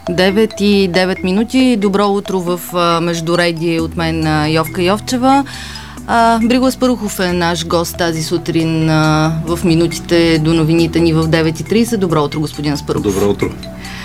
9:09. Добро утро в Междуредие от мен, Йовка Йовчева. Бриго Аспарухов е наш гост тази сутрин в минутите до новините ни в 9:30. Добро утро, господин Аспарухов. Добро утро.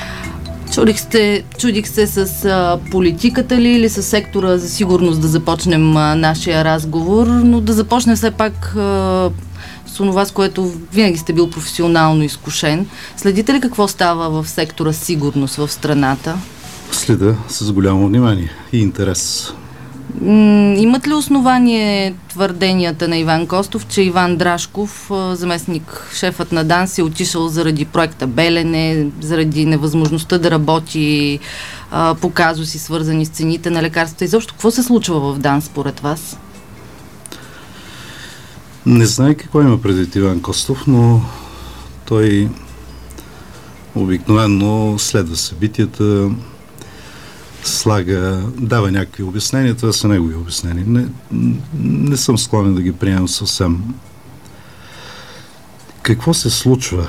Чудих се с политиката ли или с сектора за сигурност да започнем нашия разговор, но да започнем все пак с онова, с което винаги сте бил професионално изкушен. Следите ли какво става в сектора сигурност в страната? Следа с голямо внимание и интерес. Имат ли основание твърденията на Иван Костов, че Иван Драшков, заместник шефът на ДАНС, е отишъл заради проекта Белене, заради невъзможността да работи по казуси, свързани с цените на лекарствата? Изобщо, какво се случва в ДАНС според вас? Не знае какво има предвид Иван Костов, но той обикновено следва събитията, дава някакви обяснения. Това са негови обяснения. Не съм склонен да ги приемам съвсем. Какво се случва?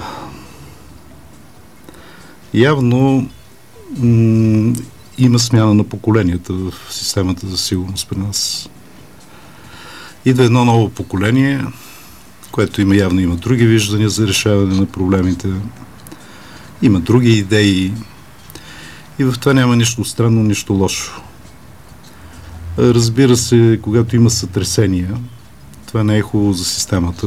Явно има смяна на поколенията в системата за сигурност при нас. Идва едно ново поколение, което явно има други виждания за решаване на проблемите, има други идеи и в това няма нищо странно, нищо лошо. Разбира се, когато има сътресения, това не е хубаво за системата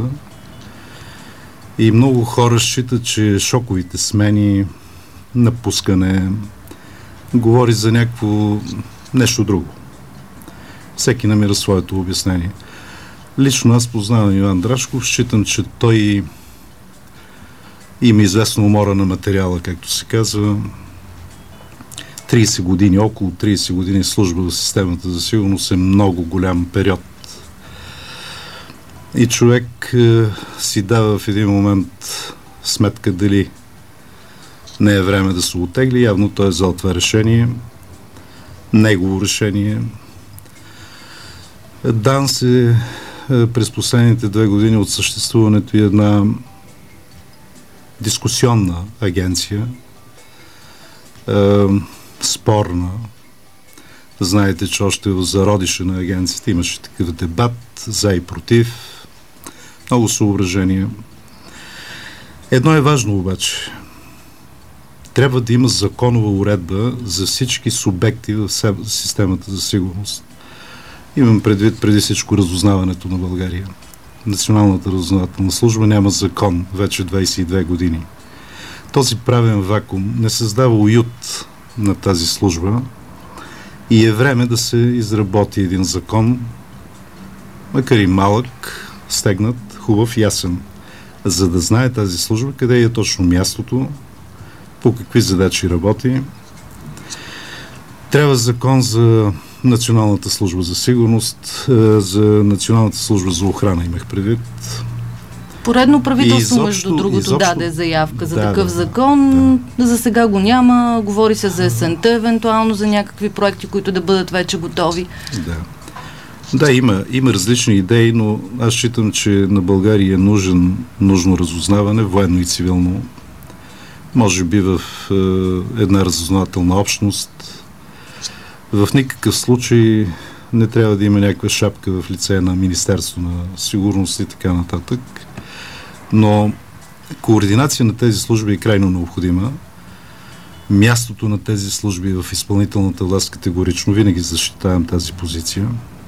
и много хора считат, че шоковите смени, напускане, говори за нещо друго. Всеки намира своето обяснение. Лично аз познавам Иван Драшков, считам, че той има известна умора на материала, както се казва. 30 години, около 30 години служба в системата за сигурност е много голям период. И човек си дава в един момент сметка дали не е време да се оттегли. Явно той е взел това решение. Негово решение. ДАНС е през последните 2 години от съществуването и една дискусионна агенция, спорна. Знаете, че още в зародиша на агенцията имаше такъв дебат за и против, много съображения. Едно е важно обаче. Трябва да има законова уредба за всички субекти в системата за сигурност. Имам предвид преди всичко разузнаването на България. Националната разузнавателна служба няма закон вече 22 години. Този правен вакуум не създава уют на тази служба и е време да се изработи един закон, макар и малък, стегнат, хубав, ясен, за да знае тази служба къде е точно мястото, по какви задачи работи. Трябва закон за Националната служба за сигурност, за Националната служба за охрана имах предвид. Поредно правителство, между другото, даде заявка за такъв закон. За сега го няма. Говори се за есента, евентуално за някакви проекти, които да бъдат вече готови. Да, има различни идеи, но аз считам, че на България е нужно разузнаване, военно и цивилно. Може би в една разузнавателна общност. В никакъв случай не трябва да има някаква шапка в лице на Министерство на сигурност и така нататък. Но координация на тези служби е крайно необходима. Мястото на тези служби в изпълнителната власт категорично винаги защитавам тази позиция,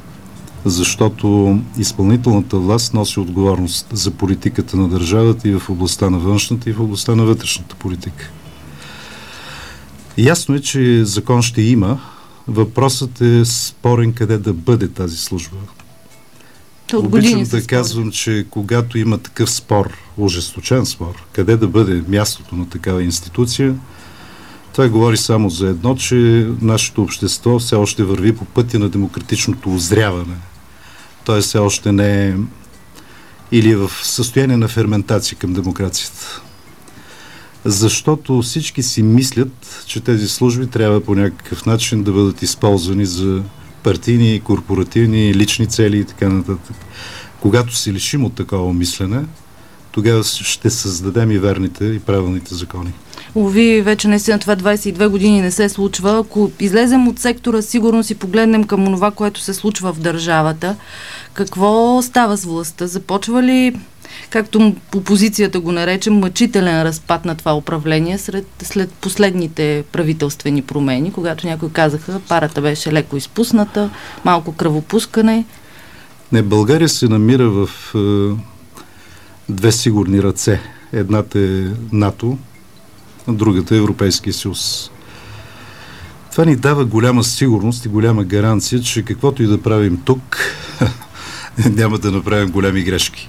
защото изпълнителната власт носи отговорност за политиката на държавата и в областта на външната, и в областта на вътрешната политика. Ясно е, че закон ще има. Въпросът е спорен къде да бъде тази служба. Обичам да казвам, че когато има такъв спор, ожесточен спор, къде да бъде мястото на такава институция, това говори само за едно, че нашето общество все още върви по пътя на демократичното озряване. Той все още не е или е в състояние на ферментация към демокрацията. Защото всички си мислят, че тези служби трябва по някакъв начин да бъдат използвани за партийни, корпоративни, лични цели и така нататък. Когато се лишим от такова мислене, тогава ще създадем и верните и правилните закони. Уви, вече наистина това 22 години не се случва. Ако излезем от сектора сигурност и погледнем към това, което се случва в държавата, какво става с властта? Започва ли, както опозицията го нарече, мъчителен разпад на това управление след последните правителствени промени, когато някои казаха, парата беше леко изпусната, малко кръвопускане? Не, България се намира в две сигурни ръце. Едната е НАТО, а другата е Европейския съюз. Това ни дава голяма сигурност и голяма гаранция, че каквото и да правим тук, няма да направим големи грешки.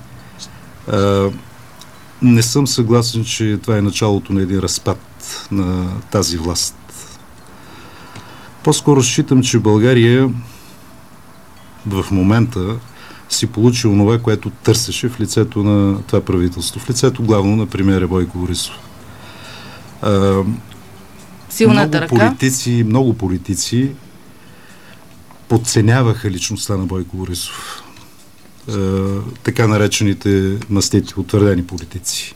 Не съм съгласен, че това е началото на един разпад на тази власт. По-скоро считам, че България в момента си получи онова, което търсеше в лицето на това правителство. В лицето главно на премиера Бойко Борисов. Силната ръка. Много политици подценяваха личността на Бойко Борисов. Така наречените мастити, утвърдени политици.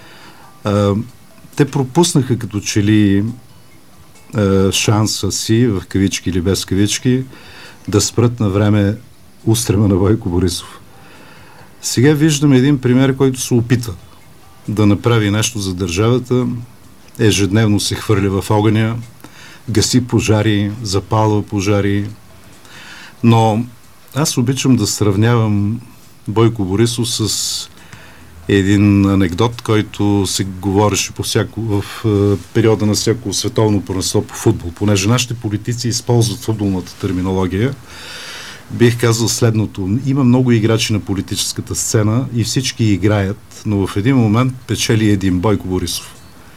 Те пропуснаха като че ли шанса си, в кавички или без кавички, да спрат на време устрема на Бойко Борисов. Сега виждаме един пример, който се опита да направи нещо за държавата, ежедневно се хвърля в огъня, гаси пожари, запалва пожари. Но аз обичам да сравнявам Бойко Борисов с един анекдот, който се говореше в периода на всяко световно първенство по футбол. Понеже нашите политици използват футболната терминология, бих казал следното. Има много играчи на политическата сцена и всички играят, но в един момент печели един Бойко Борисов.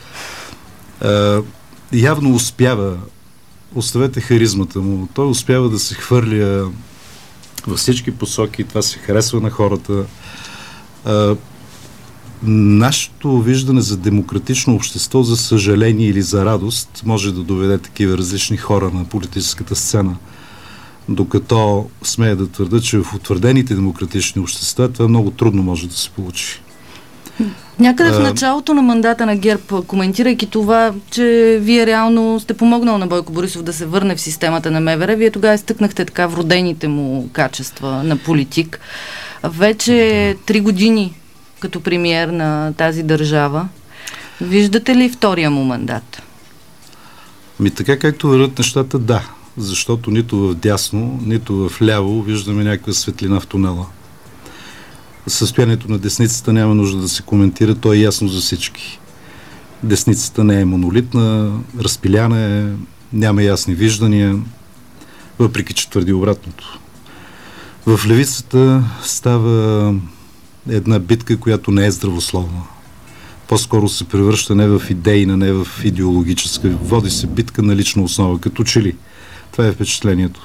Явно успява, оставете харизмата му, той успява да се хвърля във всички посоки, това се харесва на хората. Нашето виждане за демократично общество, за съжаление или за радост, може да доведе такива различни хора на политическата сцена. Докато смея да твърда, че в утвърдените демократични общества това много трудно може да се получи. Някъде в началото на мандата на ГЕРБ, коментирайки това, че вие реално сте помогнал на Бойко Борисов да се върне в системата на МВР, вие тогава изтъкнахте така вродените му качества на политик. Вече 3 години като премиер на тази държава. Виждате ли втория му мандат? Така както върват нещата, да. Защото нито в дясно, нито в ляво виждаме някаква светлина в тунела. Състоянието на десницата няма нужда да се коментира, то е ясно за всички. Десницата не е монолитна, разпиляна е, няма ясни виждания, въпреки че твърди обратното. В левицата става една битка, която не е здравословна. По-скоро се превръща не в идейна, не в идеологическа. Води се битка на лична основа, като че ли. Това е впечатлението.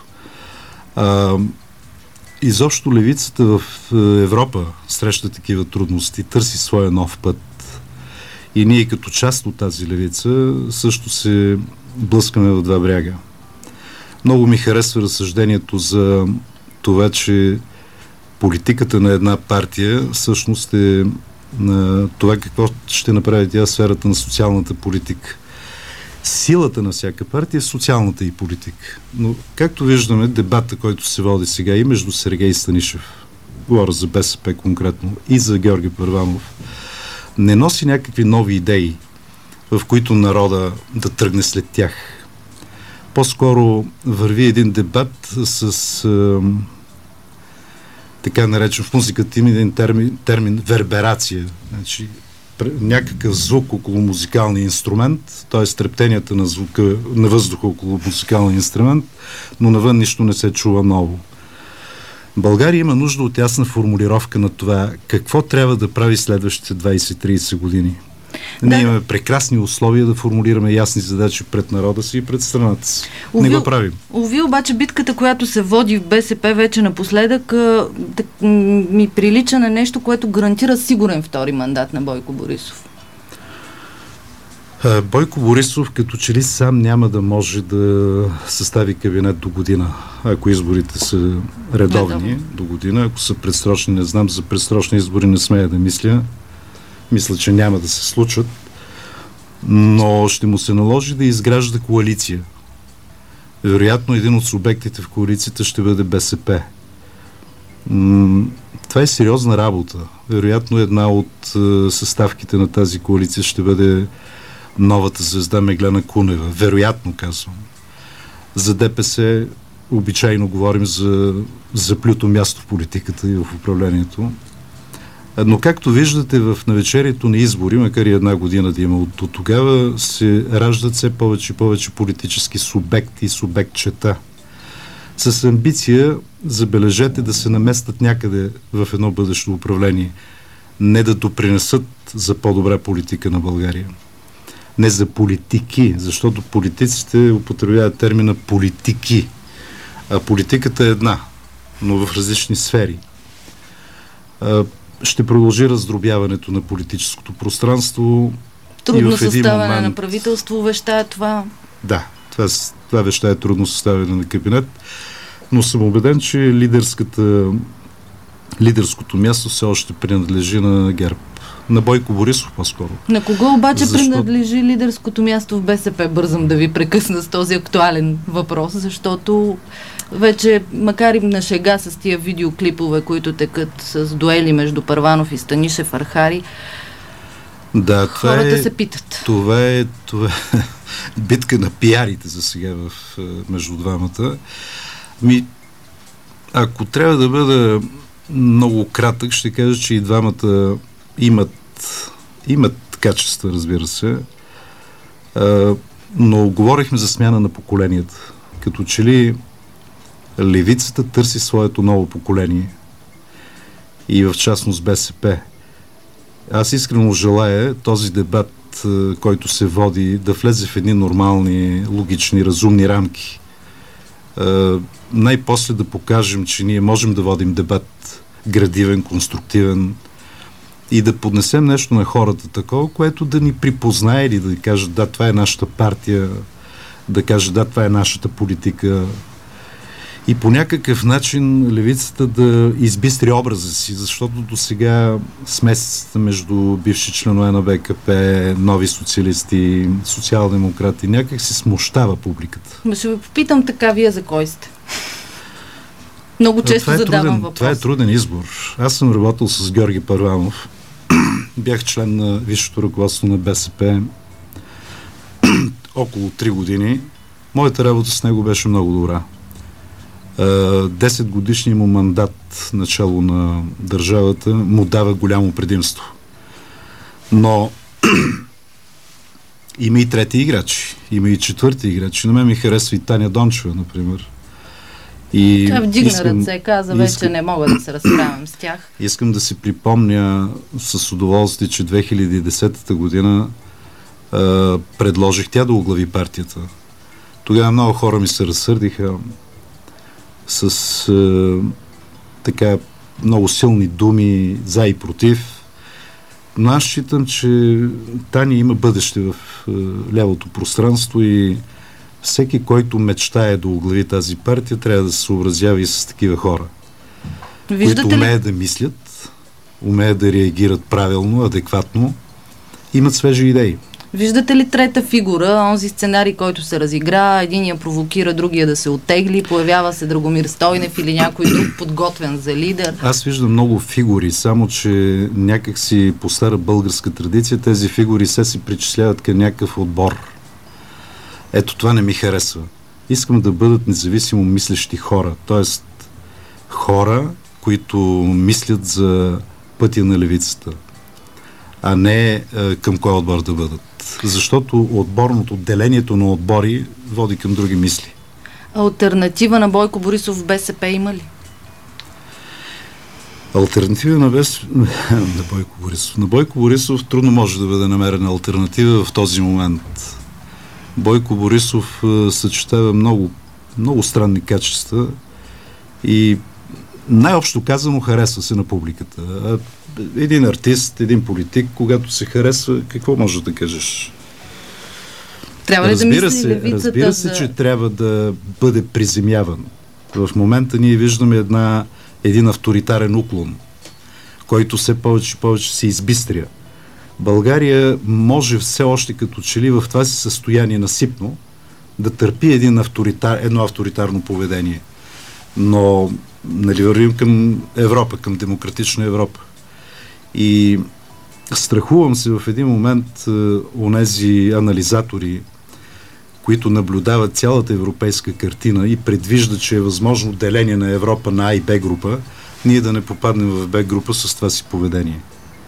Изобщо левицата в Европа среща такива трудности, търси своя нов път. И ние като част от тази левица също се блъскаме в два бряга. Много ми харесва разсъждението за това, че политиката на една партия всъщност е на това какво ще направи тя в сферата на социалната политика. Силата на всяка партия е социалната и политика. Но, както виждаме, дебата, който се води сега и между Сергей Станишев, говоря за БСП конкретно, и за Георги Първанов, не носи някакви нови идеи, в които народа да тръгне след тях. По-скоро върви един дебат с така наречен в музиката има един термин верберация. Значи, някакъв звук около музикалния инструмент, т.е. трептенията на звука, на въздуха около музикалния инструмент, но навън нищо не се чува ново. България има нужда от ясна формулировка на това какво трябва да прави следващите 20-30 години. Ние имаме прекрасни условия да формулираме ясни задачи пред народа си и пред страната си. Не го правим. Ови, обаче битката, която се води в БСП вече напоследък, ми прилича на нещо, което гарантира сигурен втори мандат на Бойко Борисов. Бойко Борисов като че ли сам няма да може да състави кабинет до година, ако изборите са редовни до година. Ако са предсрочни, не знам, за предсрочни избори не смея да мисля. Мисля, че няма да се случат, но ще му се наложи да изгражда коалиция. Вероятно един от субектите в коалицията ще бъде БСП. Това е сериозна работа. Вероятно една от съставките на тази коалиция ще бъде новата звезда Меглена Кунева. Вероятно, казвам. За ДПС обичайно говорим за заплюто място в политиката и в управлението. Но както виждате, в навечерието на избори, макар и една година да има от тогава, се раждат все повече и повече политически субекти и субектчета. С амбиция, забележете, да се наместят някъде в едно бъдещо управление. Не да допринесат за по-добра политика на България. Не за политики, защото политиците употребяват термина политики. А политиката е една, но в различни сфери. Ще продължи раздробяването на политическото пространство. Трудно съставяне на правителство вещае това. Да, това вещае трудно съставяне на кабинет, но съм убеден, че лидерското място все още принадлежи на ГЕРБ. На Бойко Борисов по-скоро. На кого обаче принадлежи лидерското място в БСП? Бързам да ви прекъсна с този актуален въпрос, защото вече, макар и на шега с тия видеоклипове, които текат с дуели между Първанов и Станишев Архари, да, хората се питат. Това е битка на пиарите за сега между двамата. Ако трябва да бъда много кратък, ще кажа, че и двамата имат качества, разбира се, но говорихме за смяна на поколенията. Като че ли левицата търси своето ново поколение и в частност БСП. Аз искрено желая този дебат, който се води, да влезе в едни нормални, логични, разумни рамки. Най-после да покажем, че ние можем да водим дебат градивен, конструктивен и да поднесем нещо на хората такова, което да ни припознае или да каже, да, това е нашата партия, да каже, да, това е нашата политика. И по някакъв начин левицата да избистри образа си, защото до сега смесицата между бивши членове на БКП, нови социалисти, социал-демократи, някак се смущава публиката. Ще ви попитам така, вие за кой сте? Много често задавам въпрос. Това е труден избор. Аз съм работил с Георги Първанов. Бях член на висшето ръководство на БСП около 3 години. Моята работа с него беше много добра. 10 годишния му мандат начало на държавата му дава голямо предимство. Но има и трети играчи, има и четвърти играчи. На мен ми харесва и Таня Дончева, например. Тя вдигна ръце, каза, вече не мога да се разправям с тях. Искам да си припомня с удоволствие, че 2010 година предложих тя да оглави партията. Тогава много хора ми се разсърдиха с така много силни думи за и против. Но аз считам, че Таня има бъдеще в лявото пространство и всеки, който мечтае да оглави тази партия, трябва да се съобразява и с такива хора, които умеят да мислят, умеят да реагират правилно, адекватно, имат свежи идеи. Виждате ли трета фигура, онзи сценарий, който се разигра, единия провокира другия да се оттегли, появява се Драгомир Стойнев или някой друг подготвен за лидер? Аз виждам много фигури, само че някак си по стара българска традиция тези фигури се причисляват към някакъв отбор. Ето това не ми харесва. Искам да бъдат независимо мислещи хора, т.е. хора, които мислят за пътя на левицата, а не към кой отбор да бъдат. Защото делението на отбори води към други мисли. Алтернатива на Бойко Борисов в БСП има ли? Алтернатива на Бойко Борисов. На Бойко Борисов трудно може да бъде намерена алтернатива в този момент. Бойко Борисов съчетава много, много странни качества и най-общо казано харесва се на публиката. Един артист, един политик, когато се харесва, какво може да кажеш? Трябва ли да мисли левицата? Разбира се, че трябва да бъде приземяван. В момента ние виждаме един авторитарен уклон, който все повече и повече се избистря. България може все още като че ли в това си състояние насипно да търпи едно авторитарно поведение. Но нали вървим към Европа, към демократична Европа. И страхувам се в един момент онези анализатори, които наблюдават цялата европейска картина и предвиждат, че е възможно деление на Европа на А и Б група, ние да не попаднем в Б група с това си поведение.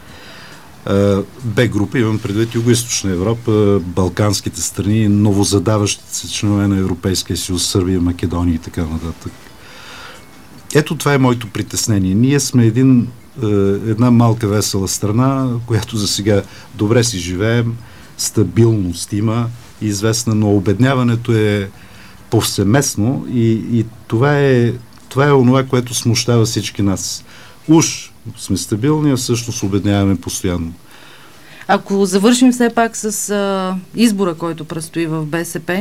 Б група, имам предвид Югоизточна Европа, балканските страни, новозадаващите се членове на Европейския съюз, Сърбия, Македония и така нататък. Ето това е моето притеснение. Ние сме една малка весела страна, която за сега добре си живеем, стабилност има, известна, но обедняването е повсеместно и това е онова, което смущава всички нас. Уж сме стабилни, а всъщност обедняваме постоянно. Ако завършим все пак с избора, който предстои в БСП,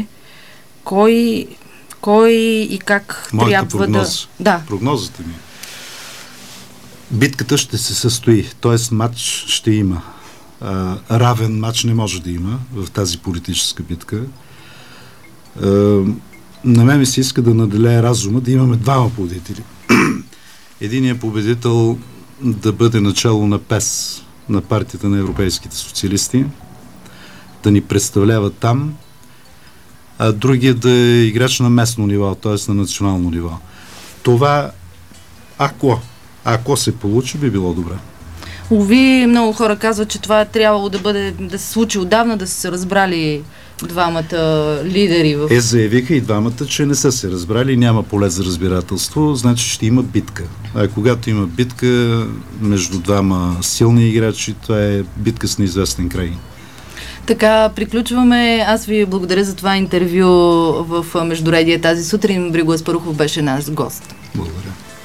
кой и как моята трябва прогноза. Да. Прогнозата ми. Битката ще се състои, т.е. матч ще има. Равен матч не може да има в тази политическа битка. На мен ми се иска да наделее разума, да имаме двама победители. Единият победител да бъде начало на ПЕС, на партията на европейските социалисти, да ни представлява там, а другия да е играч на местно ниво, т.е. на национално ниво. Това, ако се получи, би било добре. Уви, много хора казват, че това е трябвало да се случи отдавна, да са се разбрали двамата лидери. Заявиха и двамата, че не са се разбрали и няма поле за разбирателство, значи ще има битка. А когато има битка между двама силни играчи, това е битка с неизвестен край. Така, приключваме. Аз ви благодаря за това интервю в Междуредие тази сутрин. Бриго Аспарухов беше наш гост. Благодаря.